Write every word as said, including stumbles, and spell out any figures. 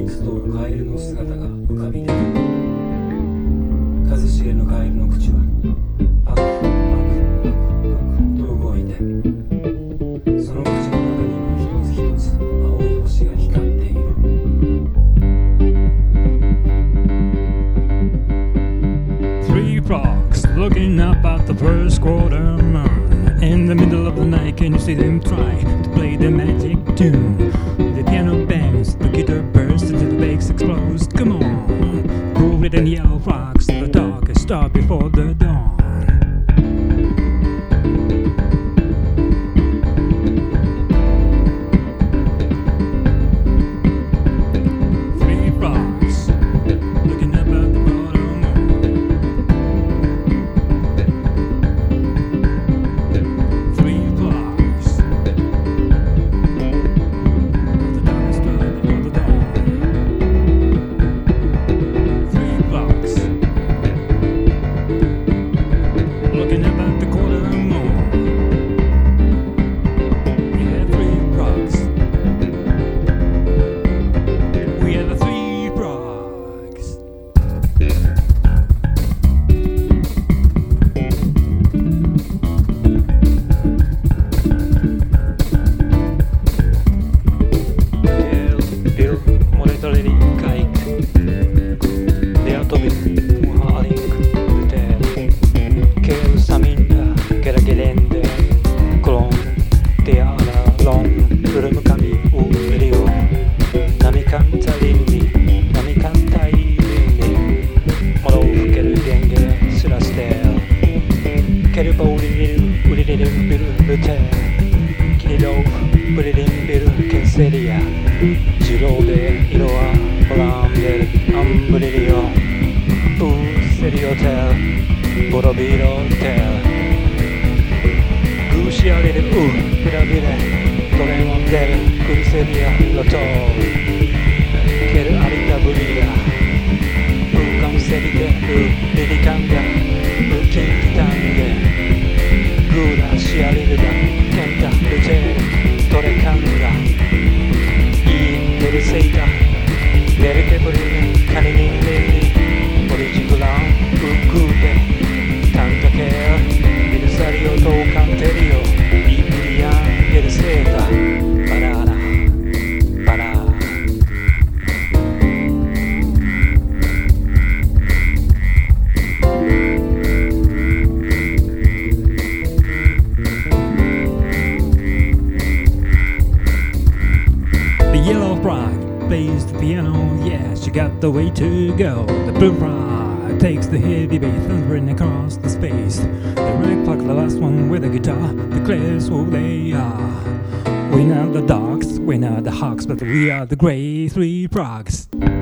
集うカエルの姿が浮かび出た。数知れぬカエルの口はパクパクパクパクと動いて、その口の中には一つ一つ青い星が光っている。 Three frogs looking up at the first quarter moon. In the middle of the night, can you see them try to play the magic tune? The piano bangs, the guitar bursts, and the bass explodes. Come on, blue, red, and yellow frogs, the darkest star before the dawn. Three frogs looking up at the bottom moon. Three frogs, the darkest star before the dawn. Three frogs looking up at the quarter moon. Yeah, three frogs. We are the three frogs. Bill, monetary kike. They are Tobin, Muhaling, Luther, Kel Saminda, Keragelende, Klon, Teala, Long, Kurumukami, Urio, Namikanta Lindi, Namikanta Lindi, Moro Fukeru Genge, Surastel, Kerupa Uriru, Uriru, Biru, Luther, Kirilo, Uririn, Biru, Kenseria, Jiro de Iroa, Olamder, Ambrilio, Userio Tel, Borobiro Tel, Gusiarire, U, Pirabire, Toremon del, Curseria, Loto, Ker Arita Buria, U Kamserite, U Lirikanga, U Kinkitange, Gura Shiarida, Kenta, Lute, Torekanga, I Neriseita, Nerike Burine, Kaninin Lindi, Origikulan, Ukute, Tantaker, Minusario Toukanterio, Ibrian, Neriseta, Parara, Para. The yellow frog plays the piano, yeah, she got the way to go. The blue frog takes the heavy bass, thundering across the space. The red frog, the last one with the guitar, declares who they are. We're not the dogs, we're not the hawks, but we are the gray three frogs.